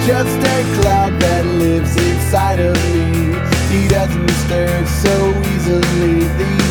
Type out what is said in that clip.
just a cloud that lives inside of me. He doesn't stir so easily. The